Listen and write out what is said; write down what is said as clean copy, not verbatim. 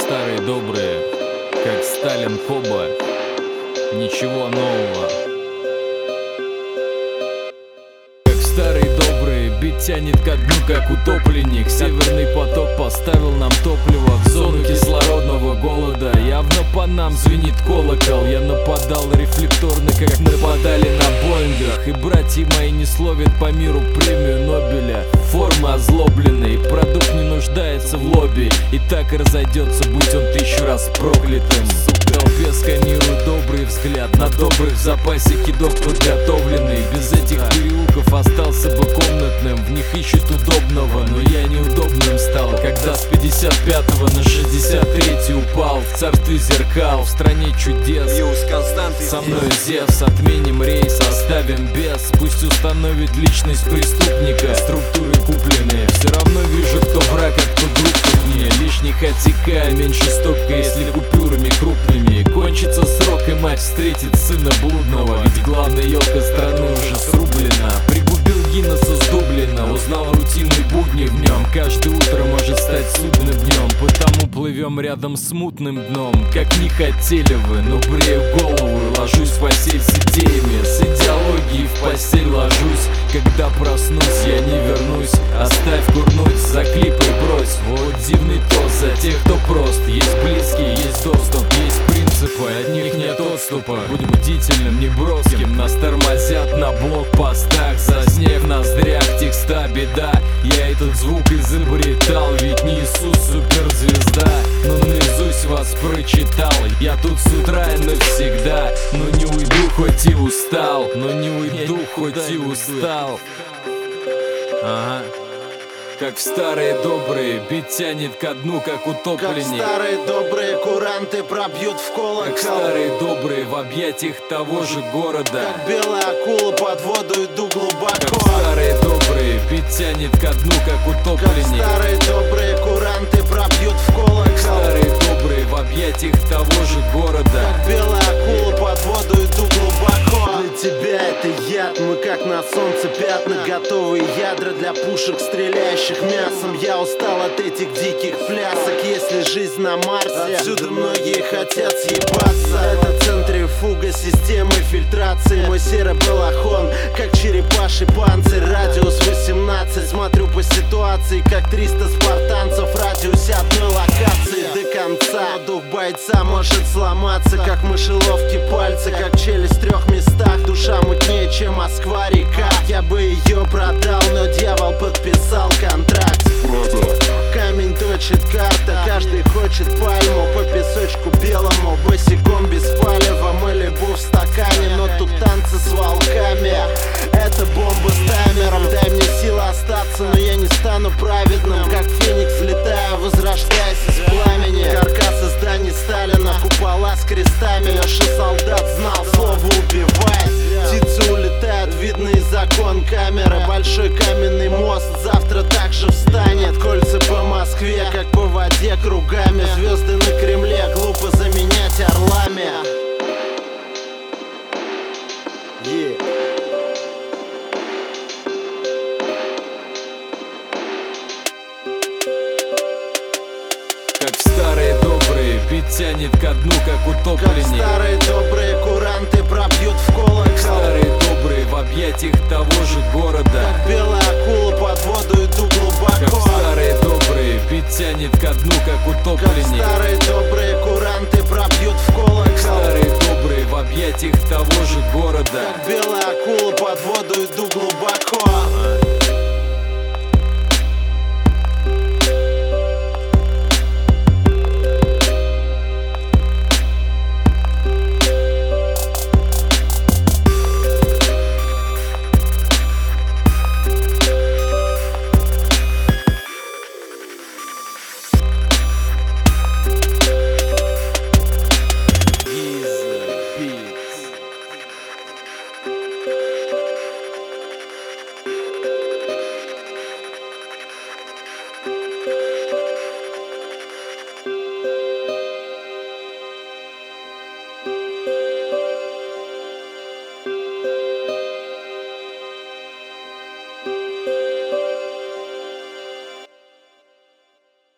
старые добрые, как Сталин Коба, ничего нового. Как старые добрые, бит тянет ко дну, как утопленник. Северный поток поставил нам топливо в зону кислородного голода. Явно по нам звенит колокол. Я нападал рефлекторно, как нападали на Боингах. И братья мои не словят по миру премию Нобеля. Форма озлобленной, продукт не нуждается в лобби. И так и разойдется, будь он 1000 раз проклятым. В толпе сканирую добрый взгляд, на добрых в запасе кидок подготовленный. Без этих переулков остался бы комнатным. В них ищут удобного, но я неудобным стал, когда с 55-го на 63-й упал. В царстве зеркал, в стране чудес. Со мной Зевс, отменим рейс, оставим без. Пусть установит личность преступника, структуры купленные. Все равно вижу, кто враг, а кто друг мне. Лишних отсекаю, меньше стопка, если купюрами крупными. Кончится срок, и мать встретит сына блудного. Ведь главная елка страны уже срублена. Пригубил Гиннесса с Дублина, узнал рутинные будни в нем. Каждое утро может стать судным днем, потому плывем рядом с мутным дном. Как не хотели вы, но брею голову и ложусь в постель с идеями. С идеологией в постель ложусь. Когда проснусь, я не вернусь. Оставь курнуть, за клипы брось. Вот дивный тост за тех, кто прост. Есть близкие, есть доступ, есть принципы, от них нет отступа. Будь бдительным, не броским. Нас тормозят на блокпостах. Заснег в ноздрях, текста беда. Я этот звук изобретал, ведь не Иисус суперзвезда, но наизусть вас прочитал. Я тут с утра и навсегда, но не уйду, хоть и устал. Но не уйду, хоть и устал. Ага. Как в старые добрые, бит тянет ко дну, как утопленник. Как старые добрые куранты пробьют в колокол. Как старые добрые в объятиях того же города. Как белая акула под воду иду глубоко. Как старые добрые, бит тянет ко дну, как утопленник. Как старые добрые куранты пробьют в колокол. Как старые добрые в объятиях того же города. Как белая акула под воду иду глубоко. Для тебя это яд, мы как на солнце пятна. Готовые ядра для пушек, стреляющих мясом. Я устал от этих диких плясок. Если жизнь на Марсе, отсюда многие хотят съебаться. Это центрифуга системы фильтрации. Мой серый балахон, как черепаший панцирь. Радиус 18, смотрю по ситуации, как 300 спартанцев в радиусе одной локации. До конца дух бойца может сломаться, как мышеловки пальцы, как челюсть в 3 местах. Душа мутнее, чем Москва-река. Я бы ее продал, но дьявол подписал контракт. Камень точит карта, каждый хочет пальму. По песочку белому, босиком без палева. Малибу в стакане, но тут танцы с волками. Это бомба с таймером, дай мне силы остаться, но я не стану праведным. Как феникс летаю, возрождаясь из пламени. Каркасы зданий Сталина, купола с крестами. Леша солдат знал слово убивает. Птицы улетают, видно и закон камеры. Большой каменный мост завтра также встанет. Кольца по Москве, как по воде кругами. Звезды на Кремле глупо заменять орлами. Как старые добрые, бит тянет ко дну, как утопленник. Как старые добрые куранты пробьют в колокол. Как старые добрые в объятиях того же города. Как белая акула под воду иду глубоко. Как старые добрые, бит тянет ко дну, как утопленник. Как старые добрые куранты пробьют в колокол. Как старые добрые в объятиях того же города. Как белая акула под воду иду глубоко.